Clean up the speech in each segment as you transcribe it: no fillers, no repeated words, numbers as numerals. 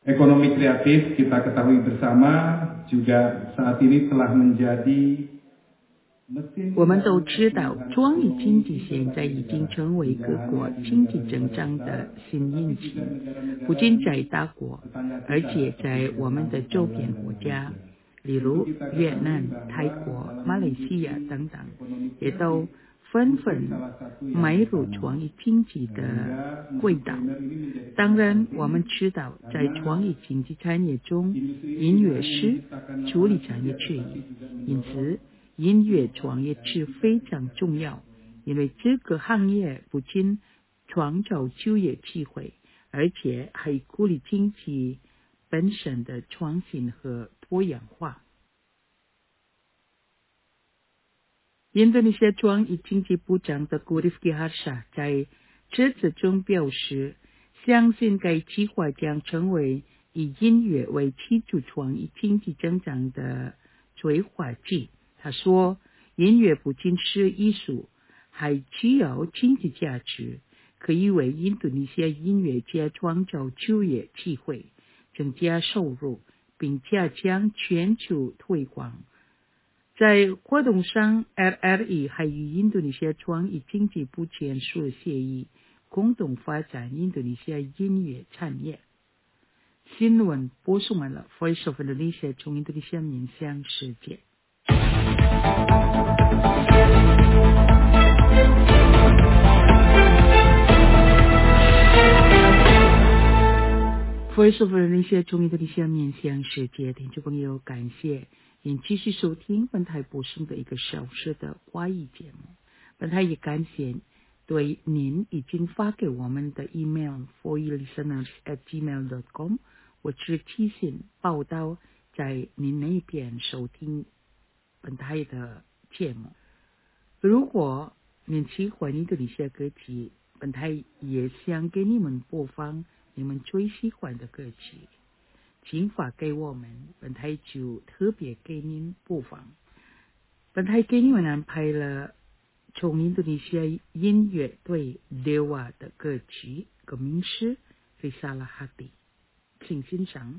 Ekonomi kreatif kita ketahui bersama juga saat ini telah menjadi 我们都知道，创意经济现在已经成为各国经济增长的新引擎，不仅在大国，而且在我们的周边国家，例如越南、泰国、马来西亚等等，也都纷纷迈入创意经济的轨道。当然，我们知道，在创意经济产业中，音乐是主力产业之一，因此音乐创业是非常重要，因为这个行业不仅创造就业机会，而且还鼓励经济本身的创新和多样化。印度尼西亚创意经济部长的古里夫吉哈沙在这次中表示，相信该计划将成为以音乐为基础创意经济增长的催化剂。他说，音乐不仅是艺术，还具有经济价值，可以为印度尼西亚音乐家创造就业机会，增加收入，并加强全球推广。在活动上 ，RRE 还与印度尼西亚创意经济部签署了协议，共同发展印度尼西亚音乐产业。新闻播送完了 ，Voice of Indonesia 从印度尼西亚面向世界。Voice of Indonesia 从印度尼西亚面向世界，听众朋友，感谢您继续收听本台播送的1个小时的华语节目。本台也感谢对您已经发给我们的 email foilisteners@gmail.com， 我只提醒报道在您那边收听本台的节目。如果您喜欢印度尼西亚歌曲，本台也想给你们播放你们最喜欢的歌曲，请发给我们，本台就特别给您播放。本台给你们安排了从印度尼西亚音乐队 Dewa 的歌曲，歌名是 Risalah Hati， 请欣赏。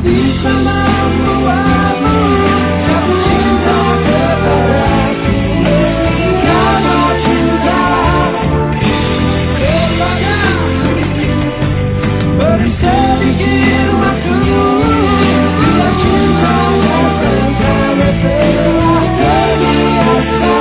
bisa membuatmu jatuh cinta kepadaku. Karena cinta kepadamu, beri sedikit waktu. Bila cinta terkadang telah terbiasa.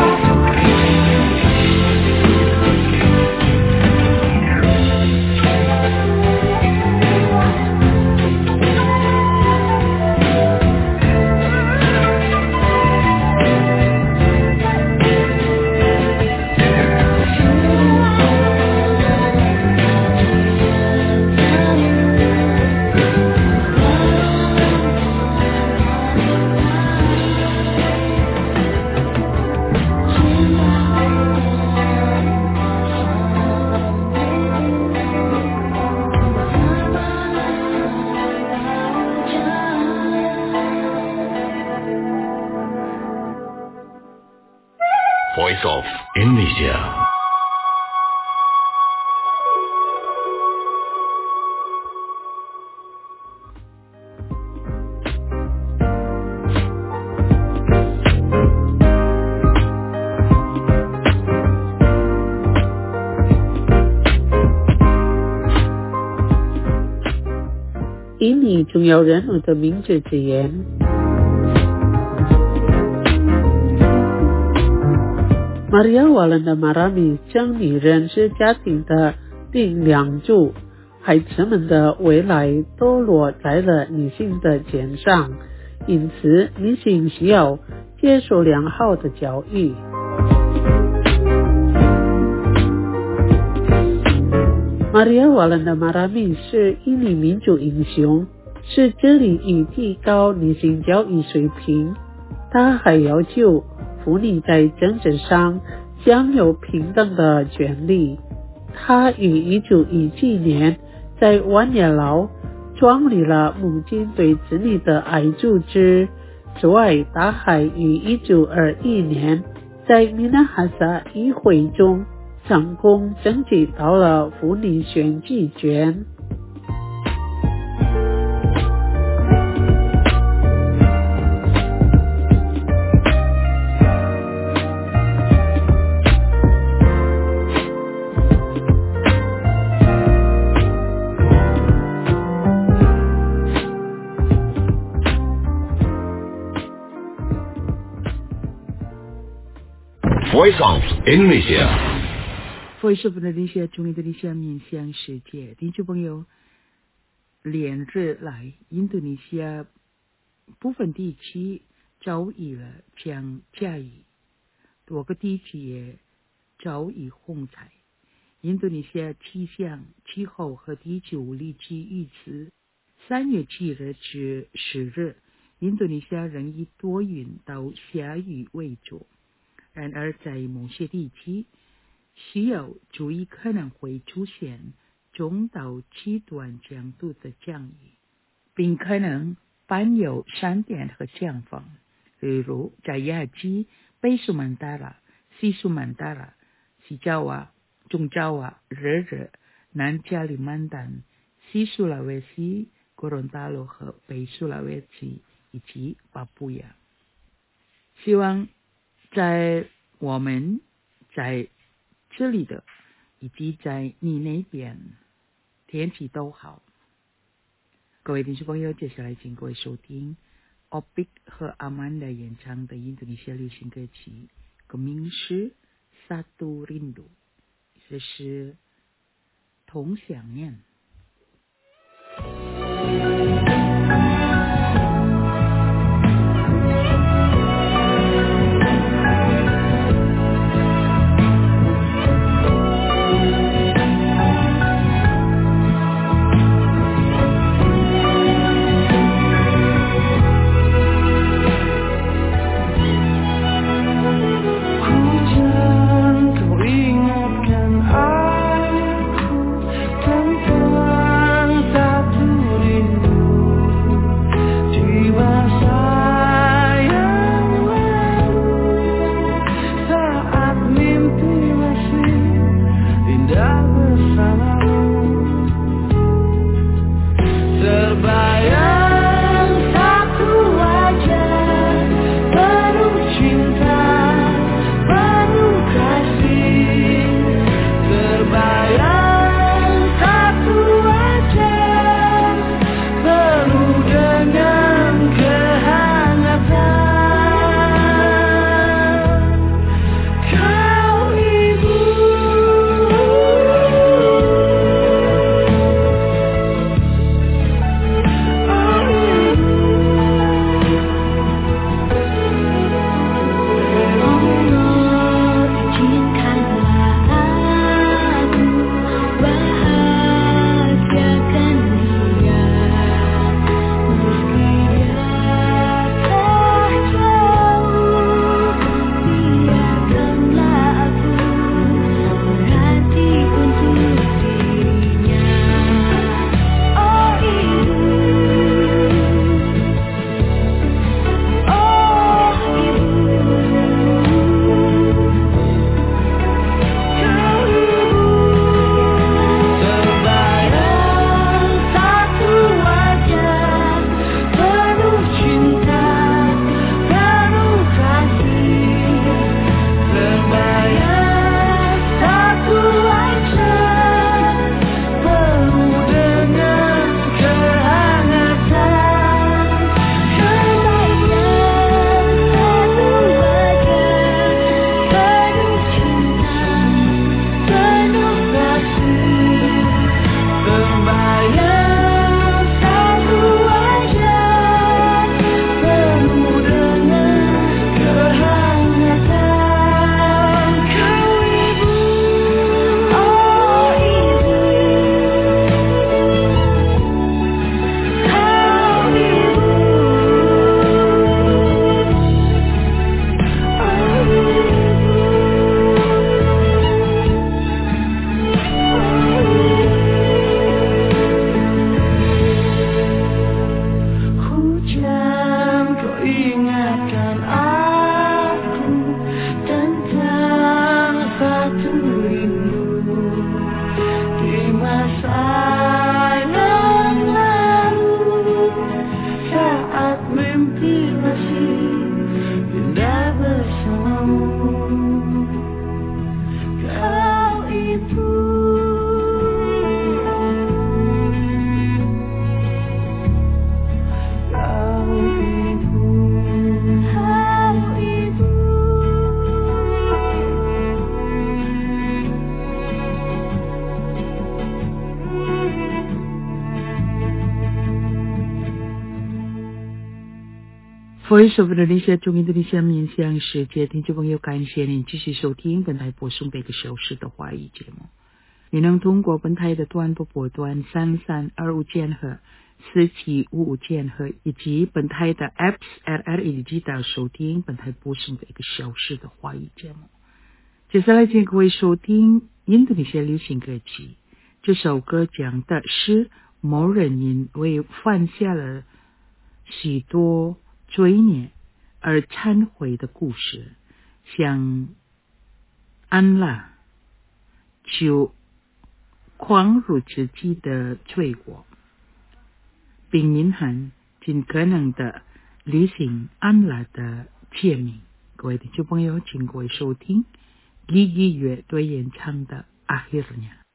Voice of Indonesia. 以你重要人物的名字之言。Maria Walanda Marami 将女人是家庭的顶梁柱，孩子们的未来都落在了女性的肩上，因此女性需要接受良好的教育。Maria Walanda Marami 是印尼民主英雄，是致力于提高女性教育水平。她还要求妇女在政治上享有平等的权利。她于1917年在万年牢创立了母亲对子女的爱组织。此外，她还于1921年在米纳哈萨议会中成功争取到了妇女选举权。 Voice of Indonesia. Voice of Indonesia 从印度尼西亚面向世界，听众朋友，连日来，印度尼西亚部分地区遭遇了强降雨，多个地区也遭遇洪灾。印度尼西亚气象、气候和地球理区预测，3月7日至10日，印度尼西亚仍以多云到下雨为主。然而，在某些地区，需要注意可能会出现中到极端强度的降雨，并可能伴有闪电和强风。例如，在亚基、北苏门答腊、西苏门答腊、西爪哇、中爪哇、日日、南加里曼丹、西苏拉威西、哥伦达洛和北苏拉威西以及巴布亚。希望在我们在这里的以及在你那边天气都好。各位听众朋友，接下来请各位收听 Opik 和 Amanda 演唱的印度尼西亚流行歌曲，歌名是 Satu Rindu， 这是同想念。 Tentang satu rindu. Voice of Indonesia 中印度尼西亚面向世界听众朋友，感谢您继续收听本台播送的1个小时的华语节目。你能通过本台的短波段3325千赫、4755千赫以及本台的 Apps RRI Digital 收听本台播送的1个小时的华语节目。接下来请各位收听印度尼西亚流行歌曲。这首歌讲的是某人因为犯下了许多罪孽而忏悔的故事，向安拉求宽恕自己的罪过，并隐含尽可能的履行安拉的诫命。各位听众朋友，请各位收听李吉乐队演唱的Akhirnya。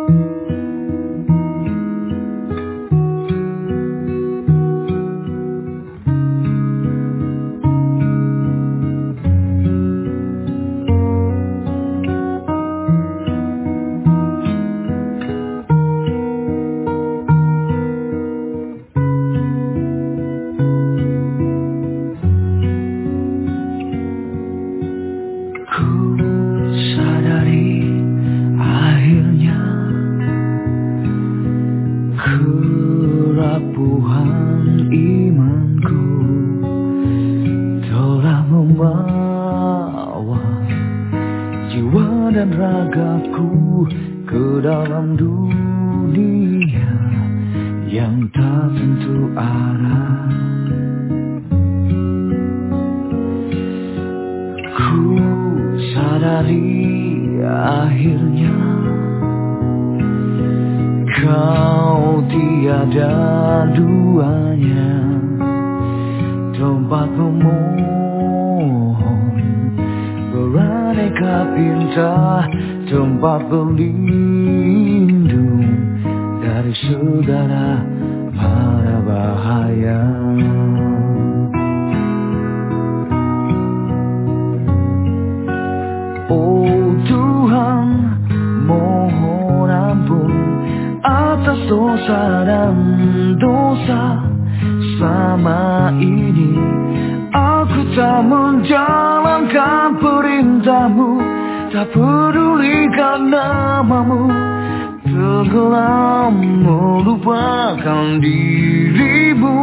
Kau tiada duanya, tempat memohon beraneka pinta, tempat berlindung dari segala mara bahaya. Oh Tuhan, mohon ampun atas dosa dan dosa selama ini. Aku tak menjalankan perintah-Mu, tak pedulikan nama-Mu, tenggelam melupakan diri-Mu.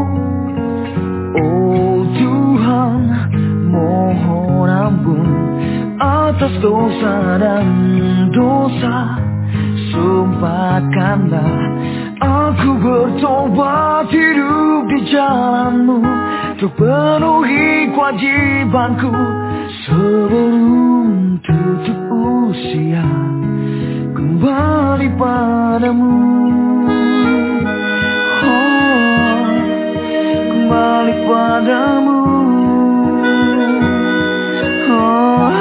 Oh Tuhan, mohon ampun atas dosa dan dosa. Sumpahkanlah aku bertobat hidup di jalan-Mu, untuk penuhi kewajibanku sebelum tutup usia, kembali padamu. Oh, kembali padamu. Oh,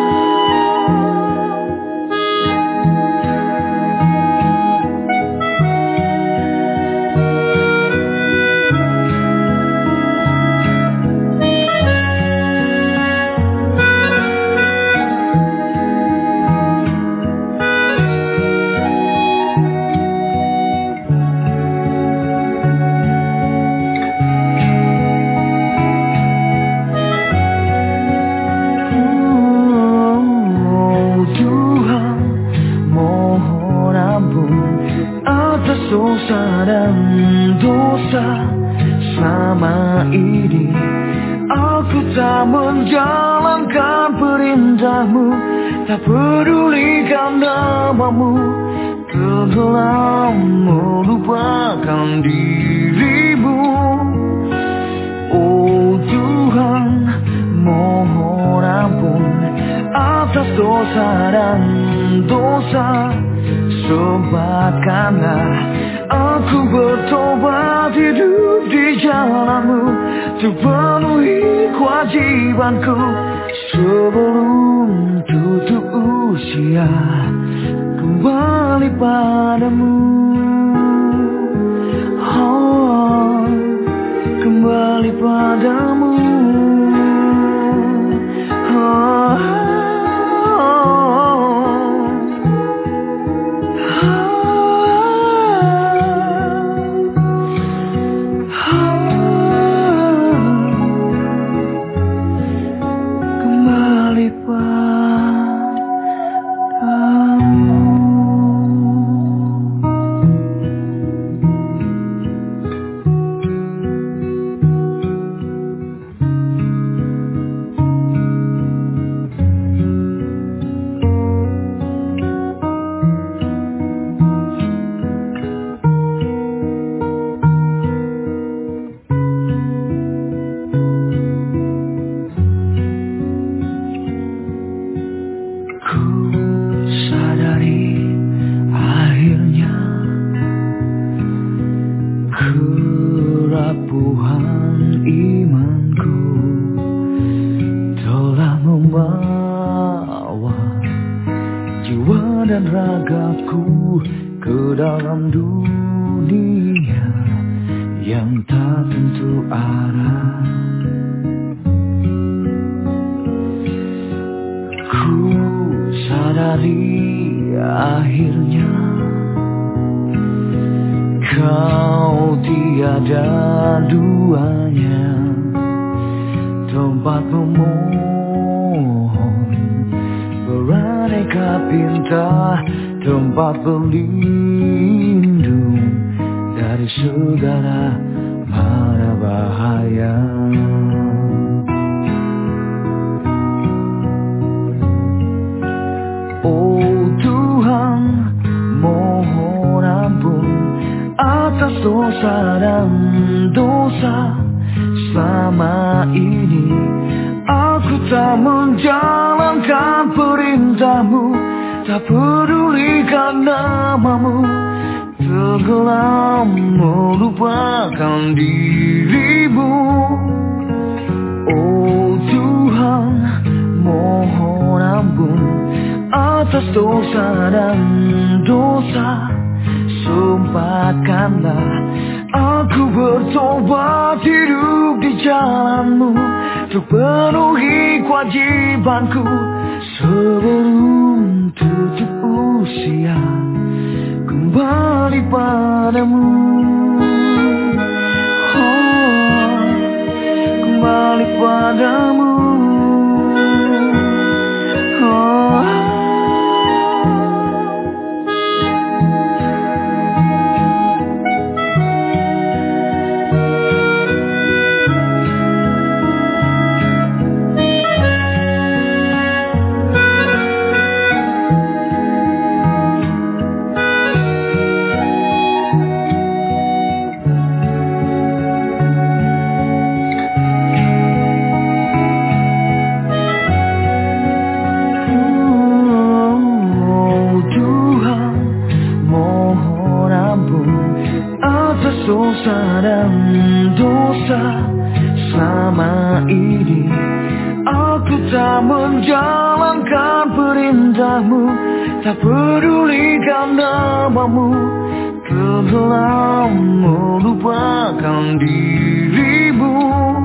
dosa dan dosa selama ini. Aku tak menjalankan perintah-Mu, tak pedulikan nama-Mu, tenggelam melupakan diri-Mu. Oh Tuhan, mohon ampun atas dosa dan dosa. Sumpahkanlah aku bertobat hidup di jalan-Mu, untuk penuhi kewajibanku sebelum tutup usia, kembali padamu. Oh, kembali padamu. Oh, ke dalam dunia yang tak tentu arah. Ku sadari akhirnya kau tiada duanya, tempat memohon beraneka pinta, tempat berlindung dari segala mara bahaya. Oh Tuhan, mohon ampun atas dosa dan dosa selama ini. Aku tak menjalankan perintah-Mu, tak pedulikan nama-Mu, tenggelam melupakan diri-Mu. Oh Tuhan, mohon ampun atas dosa dan dosa. Sempatkanlah aku bertobat, hidup di jalan-Mu, untuk penuhi kewajibanku sebelum tutup usia, kembali padamu. Oh, kembali padamu. Dosa dan dosa selama ini, aku tak menjalankan perintah-Mu, tak pedulikan nama-Mu, tenggelam melupakan diri-Mu.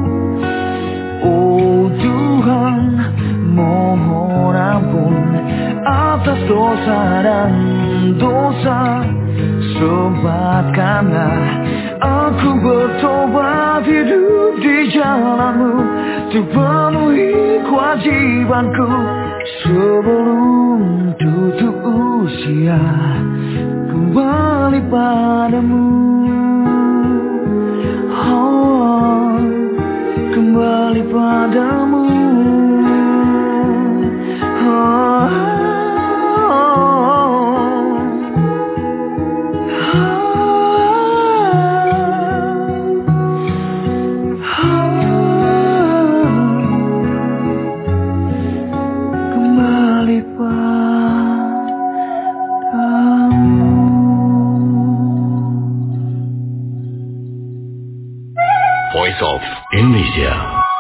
Oh Tuhan, mohon ampun atas dosa dan dosa. Sempatkanlah aku bertobat, hidup di jalan-Mu, untuk penuhi kewajibanku sebelum tutup usia, kembali padamu. Oh, kembali padamu. Oh, Voice of Indonesia.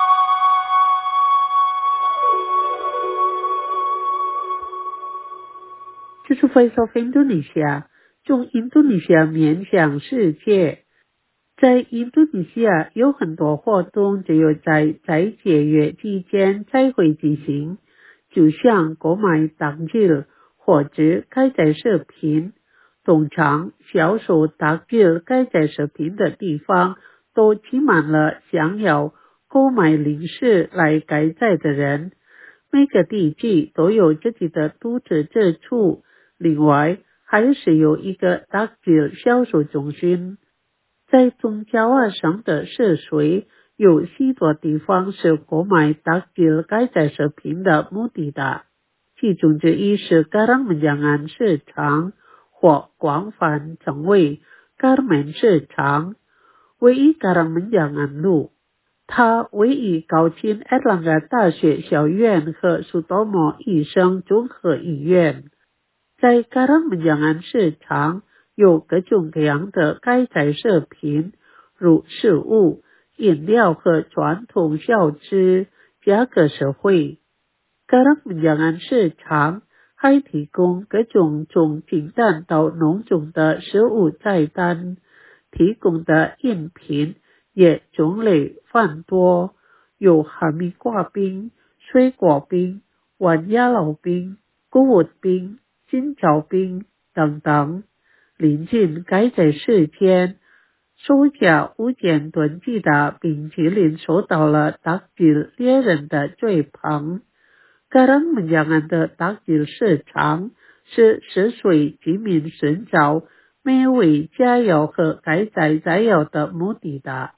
这是 Voice of Indonesia， 用印度尼西亚面向世界。在印度尼西亚有很多活动只有在节月期间才会举行，就像购买当日或者开在视频，通常销售当日开在视频的地方都挤满了想要购买零食来改载的人。每个地区都有自己的独特之处，另外还是有一个当日销售中心。在中加瓦省的涉水有许多地方是购买当日改载食品的目的的，其中之一是Karangmenjangan市场，或广泛称为Karmen市场，位于Karangmenjangan路。它位于高清Erlangga大学校院和Sutomo医生综合医院。在Karangmenjangan市场有各种各样的改载食品，如食物、饮料和传统小吃，价格实惠。Karangmenjangan市场还提供各种从清淡到浓重的食物菜单，提供的饮品也种类繁多，有哈密瓜冰、水果冰、弯鸭肉冰、谷物冰、金枣冰等等。临近该在世间收假无间囤积的冰淇淋受到了takjil猎人的追捧。Karang menjangan的takjil市场是10岁居民寻找美味佳肴和改载佳肴的目的的。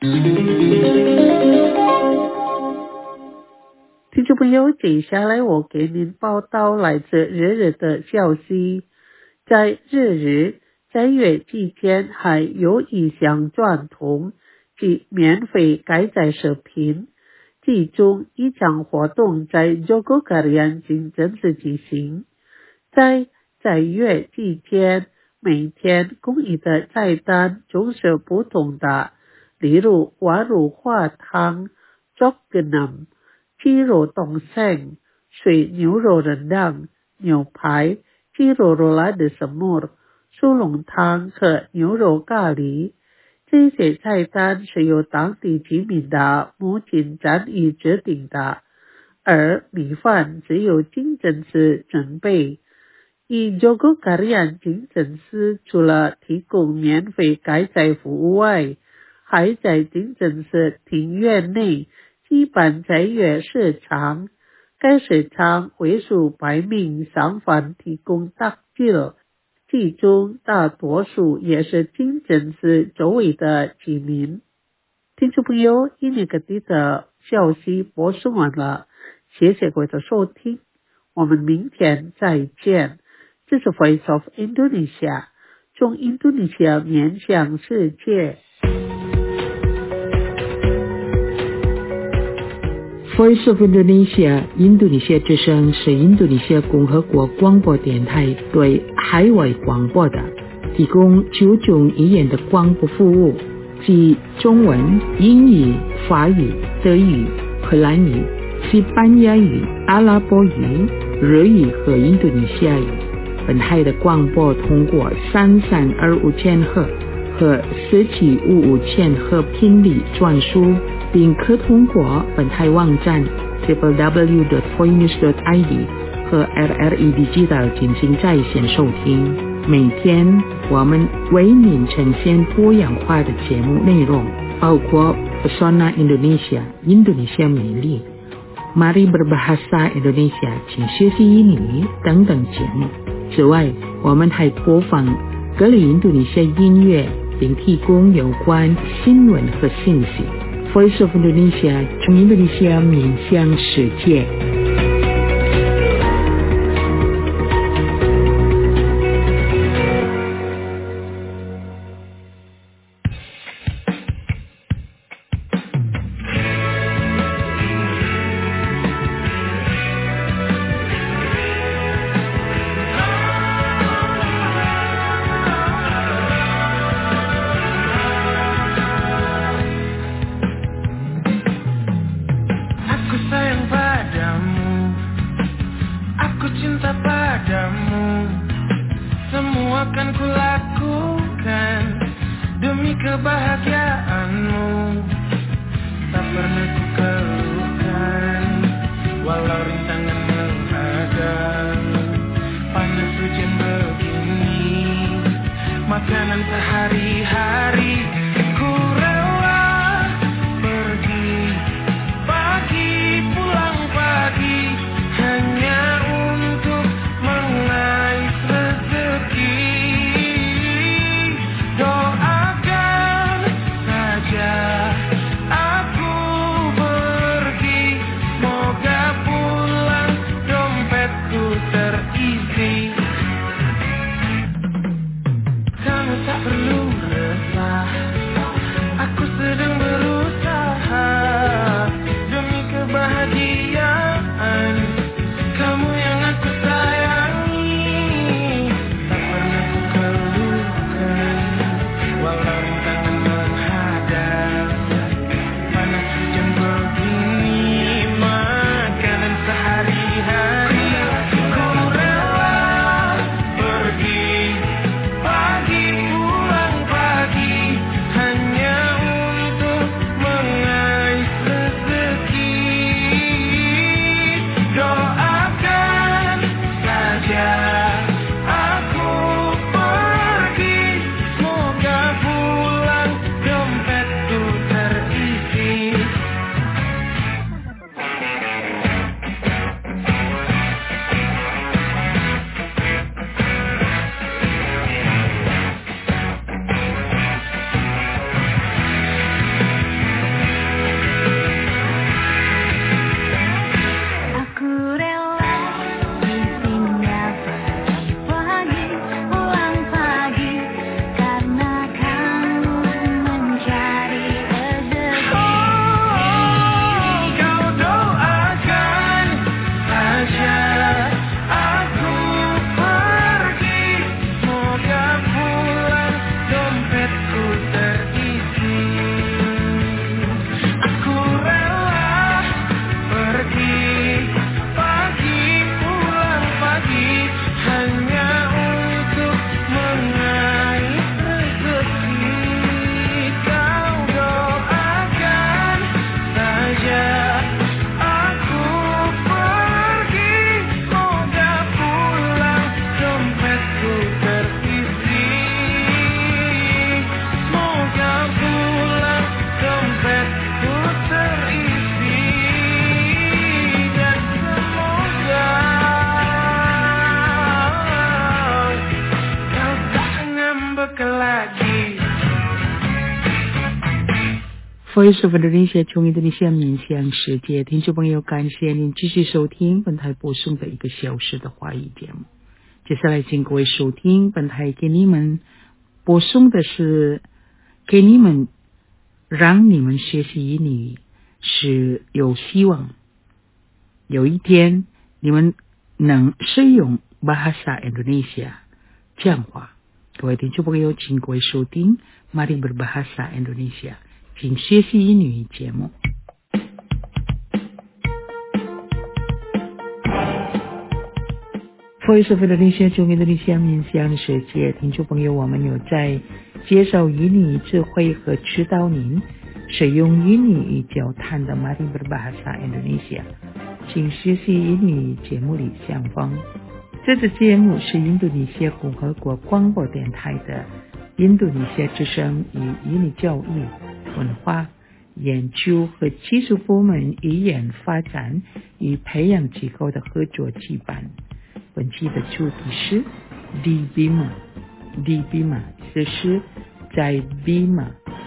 听众朋友，接下来我给您报道来自日日的消息。在日在月期间还有一项传统及免费改载视频，其中一项活动在 Jogokarian 经正式进行。在月期间，每天供应的菜单总是不同的，例如蛙乳花汤、jokgenam、鸡肉冻生、水牛肉rendang、牛排、鸡肉rola de semur、苏龙汤和牛肉咖喱。这些菜单是由当地居民的母亲战役制定的，而米饭只有清真寺准备。以 Jogokarian 清真寺除了提供免费改载服务外，还在清真寺庭院内举办斋月市场。该市场为数百名商贩提供takjil，其中大多数也是清真寺周围的居民。听众朋友，ini个的消息播送完了，谢谢各位的收听，我们明天再见。这是 Voice of Indonesia， 从印度尼西亚面向世界。 Voice of Indonesia 印度尼西亚之声是印度尼西亚共和国广播电台对海外广播的提供9种语言的广播服务，即中文、英语、法语、德语、荷兰语、西班牙语、阿拉伯语、日语和印度尼西亚语。本台的广播通过3325千赫和1755千赫频率转输，并可通过本台网站 www.voinews.id 和 RRI Digital 进行在线收听。每天我们为您呈现多样化的节目内容，包括 Pesona Indonesia 印度尼西亚美丽、Mari Berbahasa Indonesia 请学习英语等等节目。此外，我们还播放各类印度尼西亚音乐，并提供有关新闻和信息。Voice of Indonesia 从印度尼西亚面向世界。 akan kulakukan demi kebahagiaanmu. Tak pernah ku keluhkan walau rintangan menghadang. Panas hujan begini, makanan sehari-hari. Ku rela pergi pagi pulang pagi hanya untuk mengais rezeki. Doakan saja aku pergi, moga pulang Voice of Indonesia 从印度尼西亚面向世界，听众朋友，感谢您继续收听本台播送的1个小时的华语节目。接下来请各位收听本台给你们播送的是给你们让你们学习英语是有希望，有一天你们能使用 bahasa Indonesia 讲话。各位听众朋友，请各位收听 Mari Berbahasa Indonesia 请学习英语节目。Voice of Indonesia 从印度尼西亚面向世界，听众朋友，我们有在介绍英语智慧和指导您使用英语交谈的 Mari Berbahasa Indonesia 请学习英语节目里相逢。这个节目是印度尼西亚共和国广播电台的印度尼西亚之声与英语教育、文化研究和技术部门语言发展与培养机构的合作举办。本期的主题是 Di Bima。Di Bima 就是在 Bima。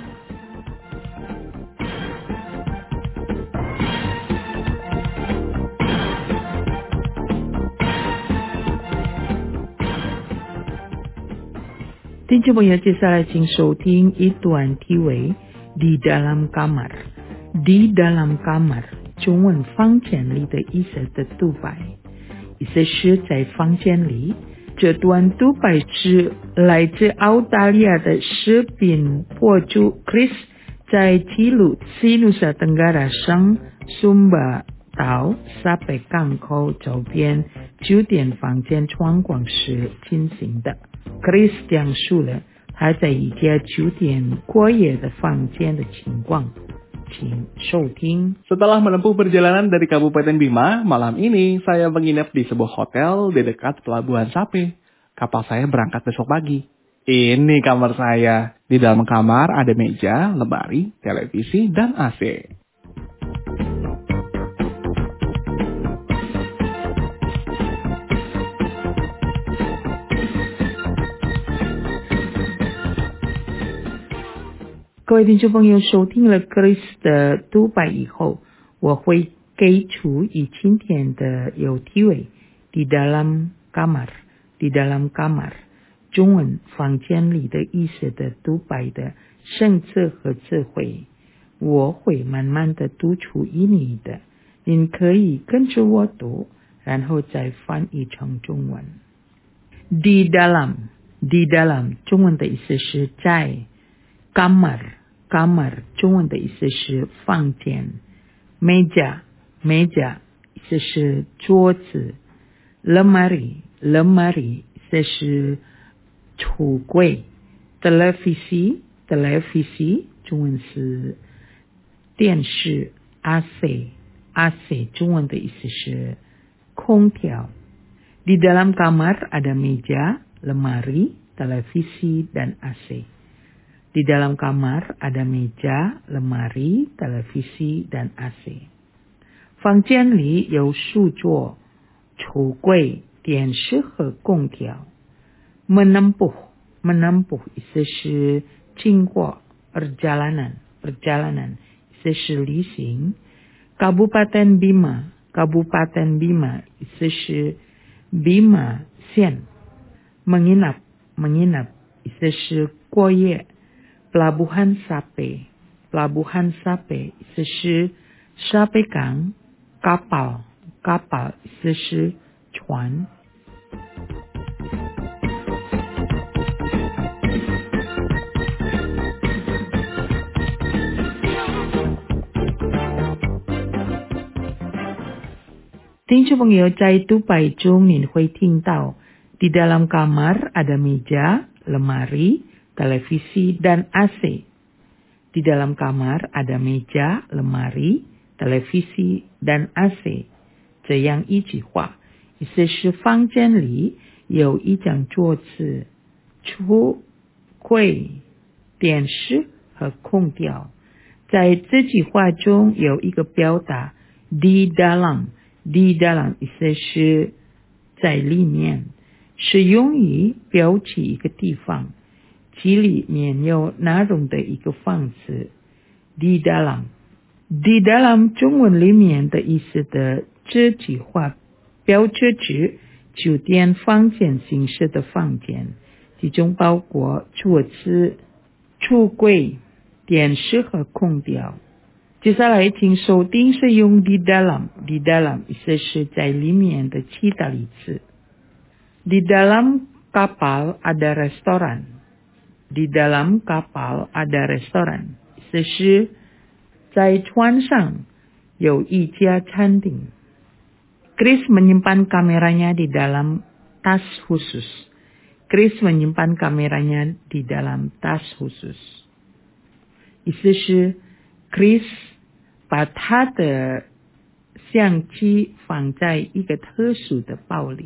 听众朋友，接下来请收听一段题为 Di Dalam Kamar。Di Dalam Kamar 中文房间里的意思的独白，意思是在房间里。这段独白是来自澳大利亚的视频博主 Chris 在记录西努沙登嘎拉省Sumba岛沙北港口周边酒店房间窗光时进行的。Chris 讲述了他在一家酒店过夜的房间的情况，请收听。 Setelah menempuh perjalanan dari Kabupaten Bima, malam ini saya menginap di sebuah hotel di dekat Pelabuhan Sape. Kapal saya berangkat besok pagi. Ini kamar saya. Di dalam kamar ada meja, lemari, televisi, dan AC. 各位听众朋友，收听了 Chris 的独白以后，我会给出以今天的有题为 Di Dalam Kamar。Di Dalam Kamar 中文房间里的意思的独白的深次和智慧，我会慢慢的读出英语的，您可以跟着我读，然后再翻译成中文。Di Dalam 中文的意思是在。Kamar 中文的意思是房间。Meja 意思是桌子。Lemari 意思是橱柜。Televisi 中文是电视。AC 中文的意思是空调。Di dalam kamar ada meja, lemari, televisi, dan AC。Di dalam kamar ada meja, lemari, televisi, dan AC。 房间里有书桌、橱柜、电视和空调。Menempuh 意思是经过。perjalanan 意思是旅行。Kabupaten Bima 意思是 Bima 县。menginap 意思是过夜。Pelabuhan Sape 意思是沙北港。kapal 意思是船。听众朋友，在独白中您会听到 Di dalam kamar ada meja, lemari, televisi, dan AC。 Di dalam kamar ada meja, lemari, televisi, dan AC。 这样一句话，意思是房间里有一张桌子、橱柜、电视和空调。在这句话中有一个表达 Di dalam 意思是在里面，是用于标记一个地方，即里面有内容的一个方式。 di dalam。di dalam 中文里面的意思的这句话标志指酒店房间形式的房间，其中包括桌子、橱柜、电视和空调。接下来请收听使用 di dalam。di dalam 意思是在里面的其他例子。Di dalam kapal ada restoran。di dalam kapal ada restoran 意思是在船上有一家餐厅。Chris menyimpan kameranya di dalam tas khusus. Chris menyimpan kameranya di dalam tas khusus. 意思是 Chris 把他的相机放在一个特殊的包里。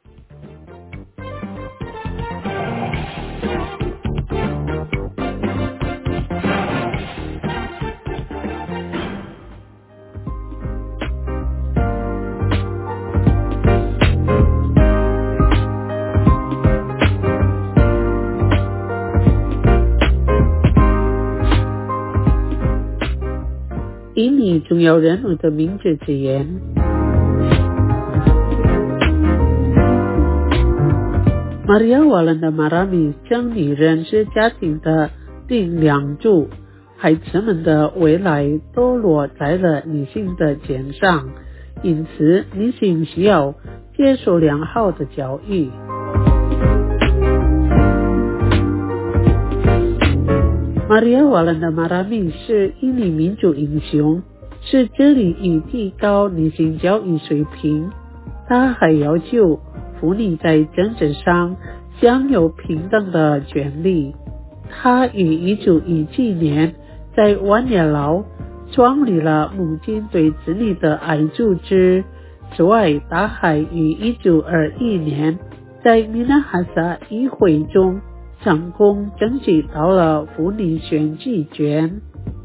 以你重要人物的名字之言。Maria Walanda Marami 将女人是家庭的顶梁柱，孩子们的未来都落在了女性的肩上，因此女性需要接受良好的教育。Maria Walanda Marami 是印尼民主英雄，是致力于提高女性教育水平。她还要求妇女在政治上享有平等的权利。她于1917年在万年牢创立了母亲对子女的爱组织。此外，她还于1921年在米纳哈萨议会中成功争取到了妇女选举权。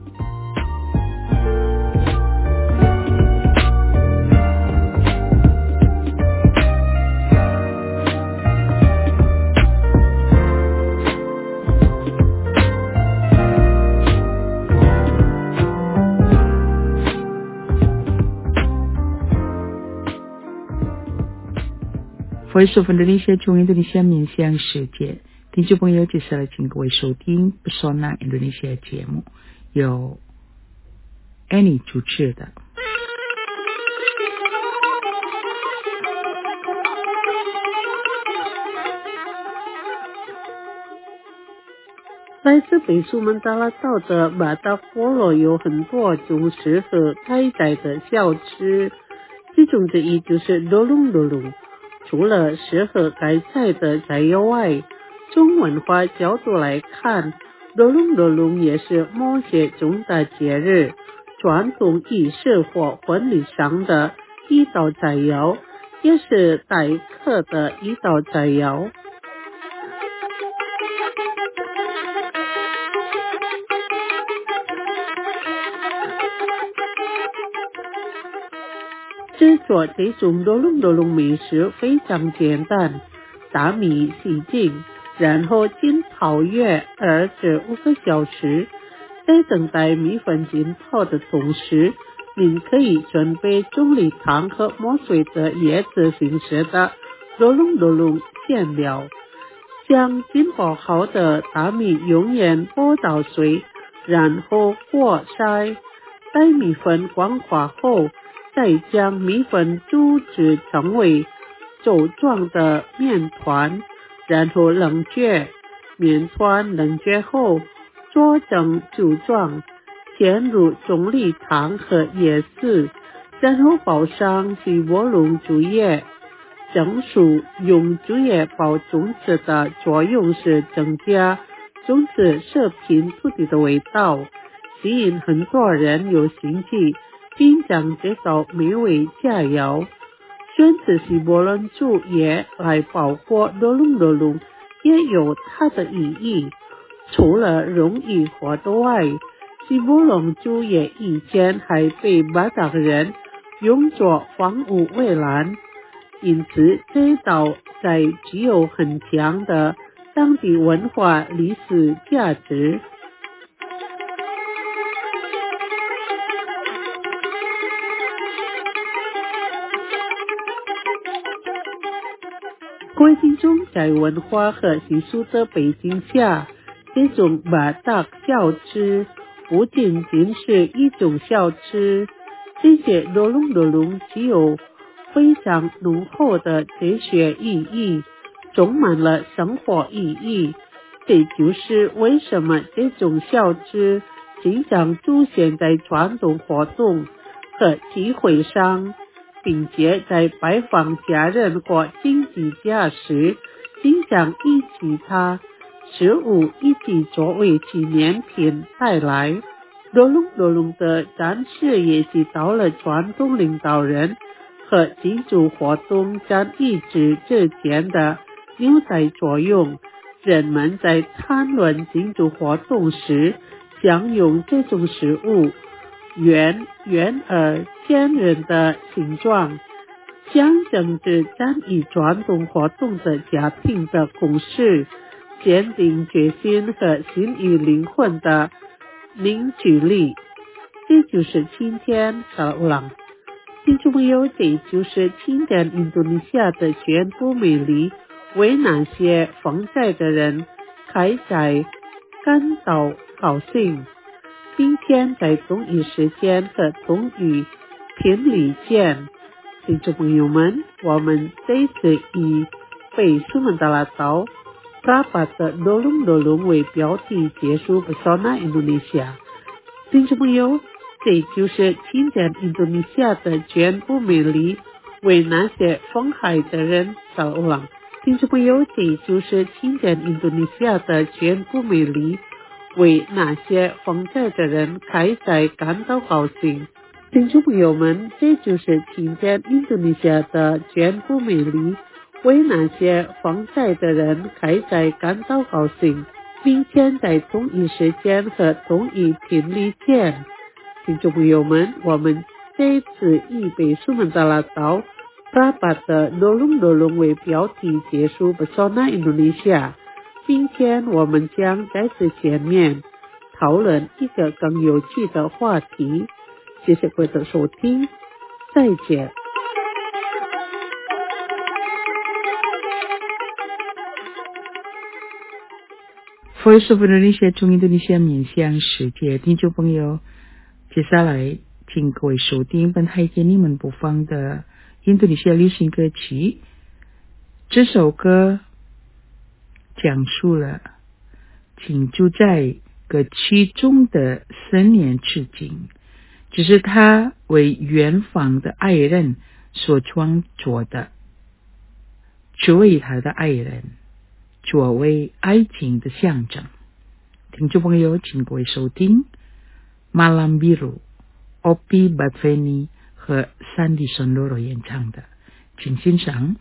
Voice of Indonesia 从 Indonesia 面向世界，听众朋友，接下来请各位收听 Pesona Indonesia 节目，由 Annie 主持的。 来自北苏门答腊岛的马达波罗有很多种适合开斋的小吃，其中之一就是 dolung-dolung。除了适合开斋的斋肴外，从文化角度来看， dolung-dolung 也是某些重大节日、传统仪式或婚礼上的一道斋肴，也是待客的一道斋肴。制作这种 dolung-dolung 美食非常简单，大米洗净，然后浸泡约2至5个小时。在等待米粉浸泡的同时，您可以准备中粒糖和磨碎的叶子形式的 dolung-dolung 馅料。将浸泡好的大米用盐拨捣碎，然后过筛，待米粉光滑后，再将米粉煮制成为粥状的面团，然后冷却。面团冷却后做成粥状，填入中粒糖和叶子，然后包上西波龙竹叶。蒸熟用竹叶包粽子的作用是增加粽子射频土地的味道，吸引很多人有兴趣品尝这道美味佳肴。选择西波龙竹叶来包裹 dolung-dolung 也有它的意义。除了容易获得外，西波龙竹叶以前还被巴达人用作房屋围栏，因此这道菜具有很强的当地文化历史价值。 各位听众，在文化和习俗的背景下，这种马达小吃不仅仅是一种小吃，这些罗龙具有非常浓厚的哲学意义，充满了生活意义。这就是为什么这种小吃经常出现在传统活动和集会上，并且在拜访家人或亲戚家时，经常以其他食物一起作为纪念品带来。罗龙的展示也起到了传统领导人和庆祝活动在一致之间的纽带作用。人们在谈论庆祝活动时，将用这种食物圆而坚韧的形状，象征着参与传统活动的家庭的共识，坚定决心和心与灵魂的凝聚力。这就是今天的朗。听众朋友，这就是今天印度尼西亚的全部美丽，为那些放假的人开在感到高兴。今天在同一时间和同一频率见。听众朋友们，我们这次以被苏门答腊岛 Rapat Dolong-Dolong 为标题结束 Pesona Indonesia。听众朋友，这就是今天印度尼西亚的全部美丽，为那些放海的人扫浪。听众朋友，这就是今天印度尼西亚的全部美丽，为那些放假的人开在感到高兴。听众朋友们，这就是今天印度尼西亚的全部美丽，为那些放假的人开在感到高兴。明天在同一时间和同一频率见。听众朋友们，我们这次以被苏门答腊岛 Rapat Dolong-Dolong 为标题结束 Pesona Indonesia。明天我们将再次见面，讨论一个更有趣的话题。谢谢各位的收听，再见。 Voice of Indonesia 从印度尼西亚面向世界，听众朋友，接下来请各位收听本台给你们播放的印度尼西亚流行歌曲。这首歌讲述了庆祝在歌曲中的思念致敬，这是他为远方的爱人所创作的，作为他的爱人，作为爱情的象征。听众朋友，请各位收听 Malam Biru Opi Batveni 和 Sandi Sondoro 演唱的，请欣赏。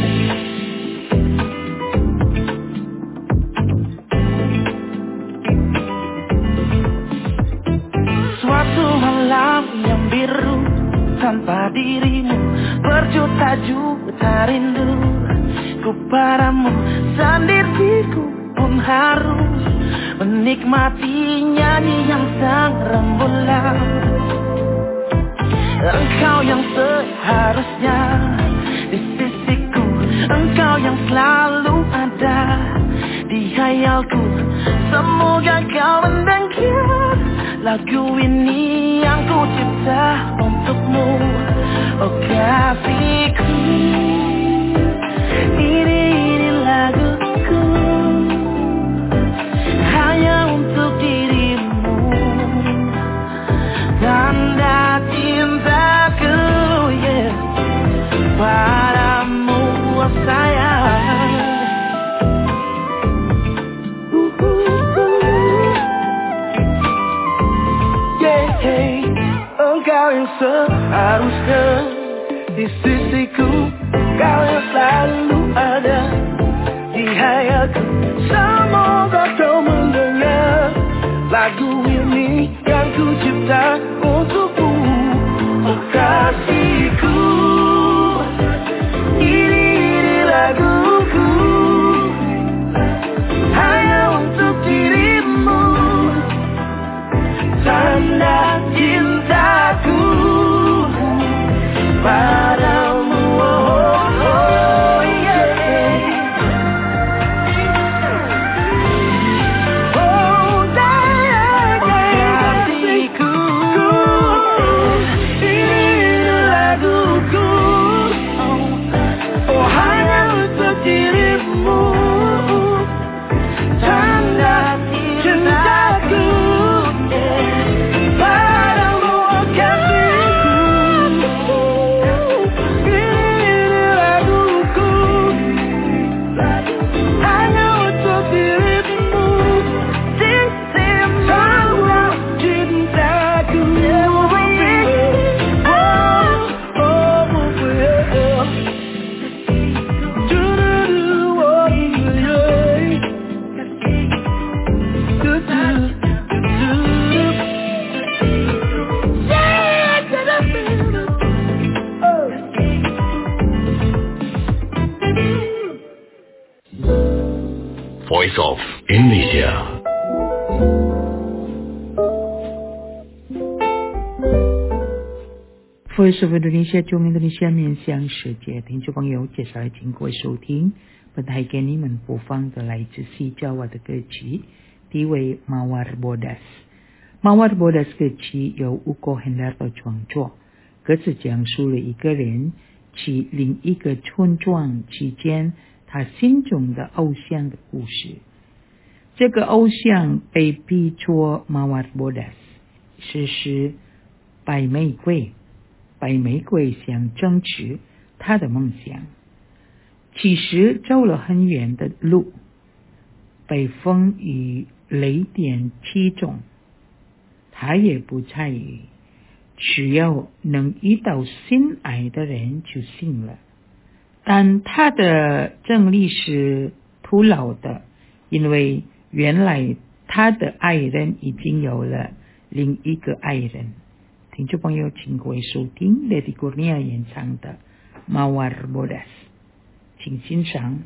Suatu malam yang biru tanpa dirimu, berjuta-juta rindu ku padamu, sendiriku pun harus menikmati nyanyian sang rembulan. Engkau yang seharusnya di sisiku, engkau yang selalu ada di hayalku. Semoga kau mendengar lagu ini yang ku cipta untukmu, oh kasihku. Ini laguku hanya untuk dirimu, tanda cintaku, yeah, padamu, oh sayang. Engkau yang seharusnya di sisiku, engkau yang selalu ada di hayalku. Semoga kau mendengar lagu ini yang ku cipta untukmu, oh kasihku. Ini laguku hanya untuk dirimu, tanda cintaku padamu, oh, oh, yeah. Voice of Indonesia. Voice of Indonesia 中印度尼西亚面向世界，听众朋友，接下来请各位收听本台给你们播放的来自西爪哇的歌曲，题为 Mawar Bodas。Mawar Bodas 歌曲由Uko Hendarto创作，歌词讲述了一个人去另一个村庄期间他心中的偶像的故事。这个偶像被比作 Mawar Bodas， 是白玫瑰。白玫瑰想争取他的梦想，其实走了很远的路，被风与雷电击中，他也不在意，只要能遇到心爱的人就行了。但他的胜利是徒劳的，因为原来他的爱人已经有了另一个爱人。听众朋友，请各位收听 Deddy Kurnia 演唱的 Mawar Bodas， 请欣赏。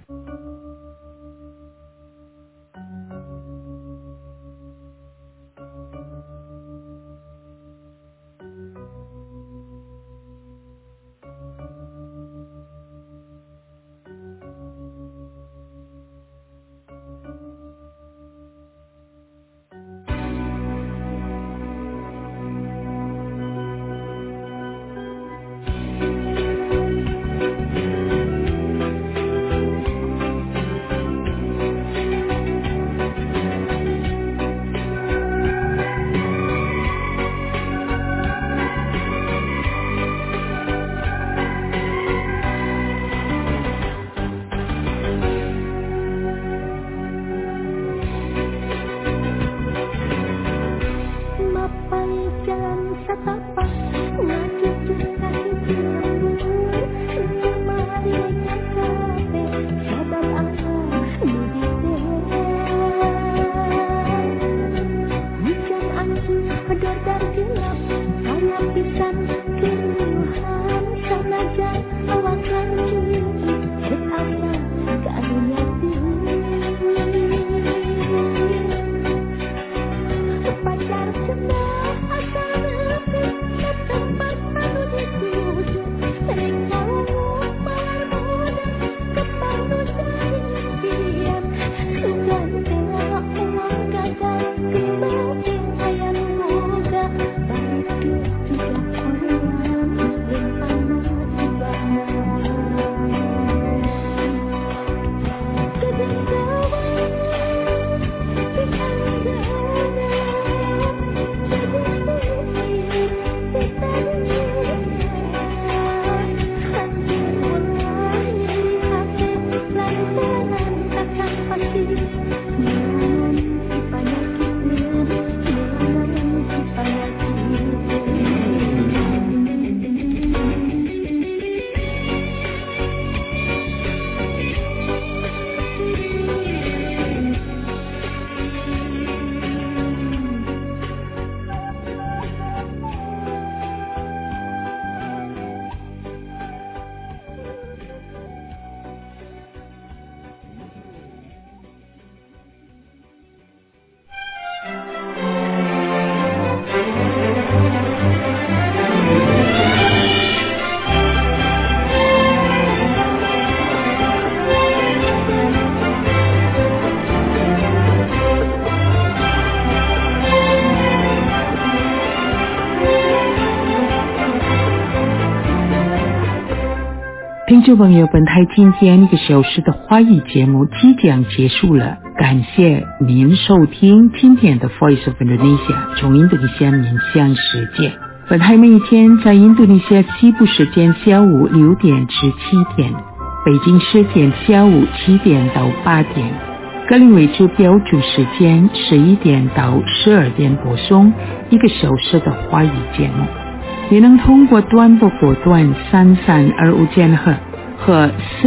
听众朋友，本台今天1个小时的华语节目即将结束了，感谢您收听今天的 Voice of Indonesia 从印度尼西亚面向世界。本台每一天在印度尼西亚西部时间下午6点至7点，北京时间下午7点到8点，格林威治标准时间11点到12点播送1个小时的华语节目。也能通过短波波段3325千赫和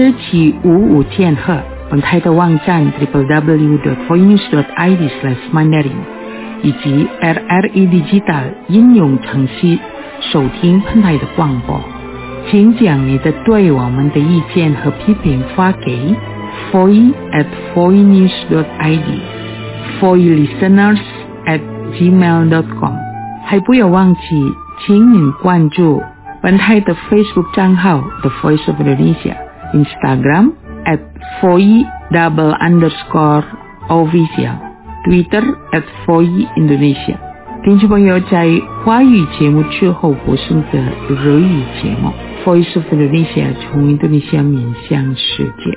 4755千赫，本台的网站 www.voinews.id/mandarin 以及 RRI Digital 应用程序收听本台的广播。请将你的对我们的意见和批评发给 voi@voinews.id voilisteners@gmail.com 还不要忘记请你关注本台的 Facebook 账号 The Voice of Indonesia, Instagram @voi_official, Twitter @voiindonesia。听众朋友在华语节目之后播送的日语节目 Voice of Indonesia 从印度尼西亚面向世界。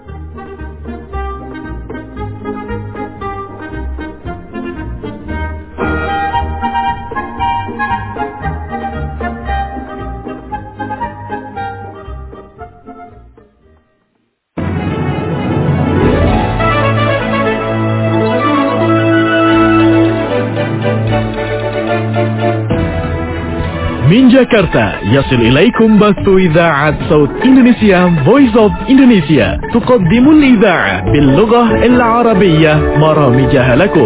من جاكرتا يصل إليكم بث إذاعة صوت إندونيسيا Voice of Indonesia تقدم الإذاعة باللغة العربية برامجها لكم.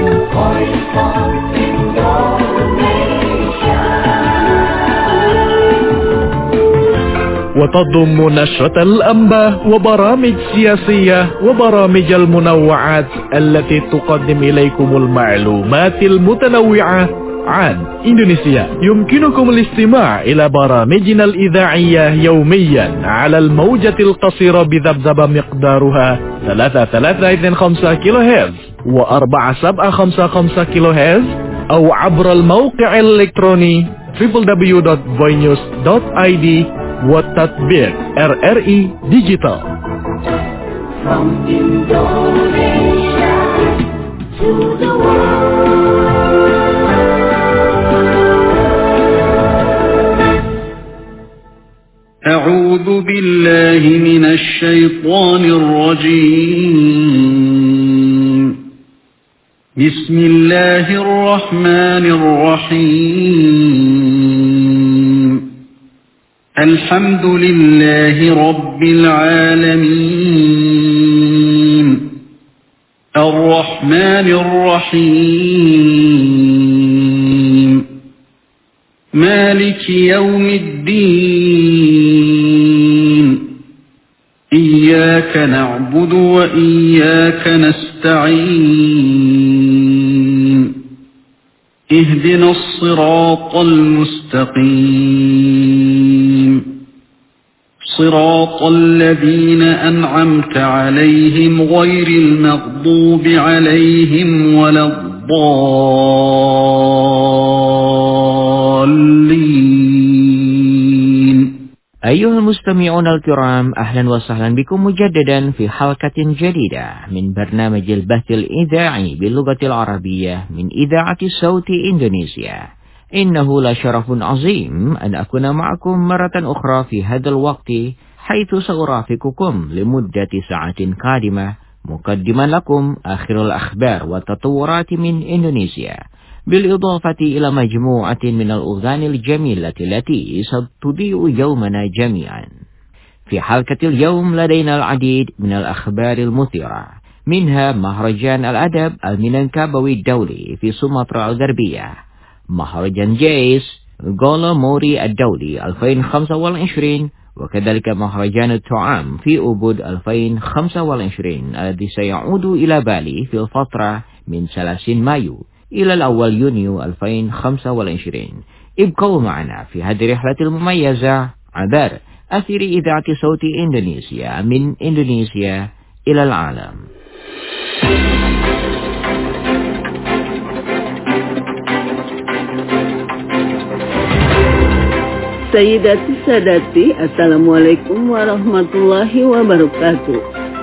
وتضم نشرة الأنباء وبرامج سياسية وبرامج المنوعات التي تقدم إليكم المعلومات المتنوعة عن إندونيسيا. يمكنكم الاستماع إلى برامجنا الإذاعية يوميا على الموجة القصيرة بذبذبة مقدارها 3325 كيلو هرتز و4755 كيلو هرتز أو عبر الموقع الإلكتروني www.voinews.id والتطبيق RRI Digital. From Indonesia to the world. أعوذ بالله من الشيطان الرجيم. بسم الله الرحمن الرحيم. الحمد لله رب العالمين. الرحمن الرحيم. مالك يوم الدين. إياك نعبد وإياك نستعين. اهدنا الصراط المستقيم. صراط الذين أنعمت عليهم غير المغضوب عليهم ولا الضالين. أيها المستمعون الكرام، أهلا وسهلا بكم مجددا في حلقة جديدة من برنامج البث الإذاعي باللغة العربية من إذاعة صوت إندونيسيا. إنه لشرف عظيم أن أكون معكم مرة أخرى في هذا الوقت، حيث سأرافقكم لمدة ساعة قادمة مقدما لكم آخر الأخبار والتطورات من إندونيسيا، بالإضافة إلى مجموعة من الأغاني الجميلة التي ستضيء يومنا جميعا. في حلقة اليوم لدينا العديد من الأخبار المثيرة، منها مهرجان الأدب المينانكابوي الدولي في سومطرة الغربية، مهرجان جايز غولا موري الدولي 2025، وكذلك مهرجان الطعام في أبود 2025 الذي سيعود إلى بالي في الفترة من 30 مايو إلى الأول يونيو 2025. ابقوا معنا في هذه الرحلة المميزة عبر أثير إذاعة صوت إندونيسيا من إندونيسيا إلى العالم. Sayyidati Sadati, Assalamualaikum warahmatullahi wabarakatuh.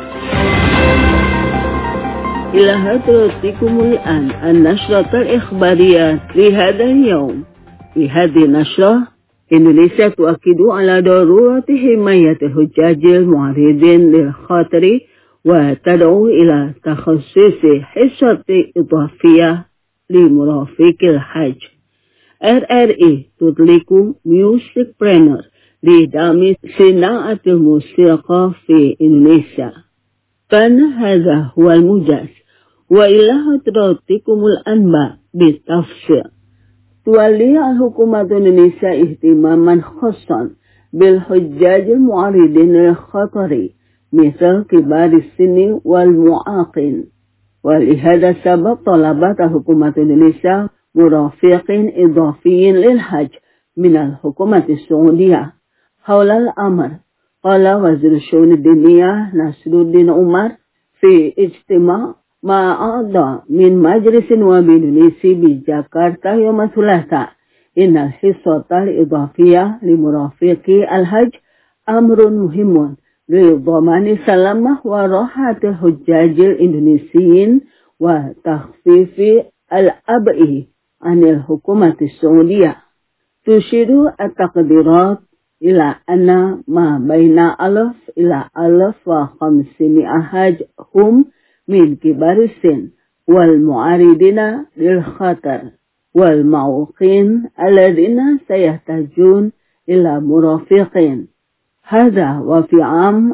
إلى حضراتكم الآن النشرة الإخبارية لهذا اليوم. في هذه النشرة، إندونيسيا تؤكد على ضرورة حماية الحجاج المعرضين للخطر وتدعو إلى تخصيص حصة إضافية لمرافق الحج. RRI تطلق ميوزك برينر لدعم صناعة الموسيقى في إندونيسيا. كان هذا هو الموجز، وإلى حضراتكم الأنباء بالتفصيل. تولي الحكومة الإندونيسية اهتماما خاصا بالحجاج المعرضين للخطر مثل كبار السن والمعاقين. ولهذا السبب طلبت حكومة إندونيسيا مرافق إضافي للحج من الحكومة السعودية. حول الأمر قال وزير الشؤون الدينية نصر الدين عمر في اجتماع مع أعضاء من مجلس النواب الإندونيسي بجاكرتا يوم الثلاثاء إن الحصة الإضافية لمرافقي الحج أمر مهم لضمان سلامة وراحة الحجاج الإندونيسيين وتخفيف العبء عن الحكومة السعودية. تشير التقديرات إلى أن ما بين 1000 إلى 1500 حاج هم من كبار السن والمعرضين للخطر والمعوقين الذين سيحتاجون إلى مرافقين. هذا وفي عام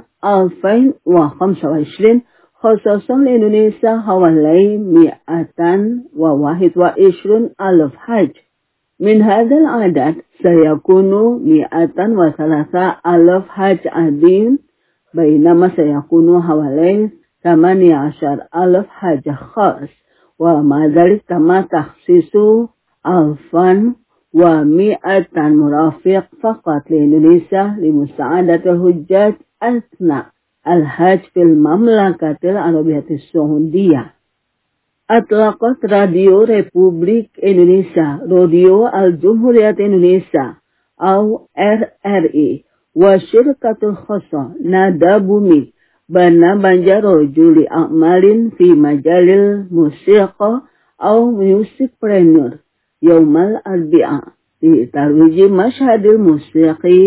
2025 خصص لإندونيسيا حوالي 221,000 حج. من هذا العدد سيكون 103,000 حج عادي، بينما سيكون حوالي 18,000 حج خاص، ومع ذلك تم تخصيص 1,100 مرافق فقط لإندونيسيا لمساعدة الحجاج أثناء الحج في المملكة العربية السعودية. أطلقت راديو ريبوبليك إندونيسيا راديو الجمهورية إندونيسيا أو RRI وشركة الخاصة نادا بومي برنامج رجل أعمال في مجال الموسيقى أو ميوزك برينور يوم الأربعاء لترويج مشهد الموسيقي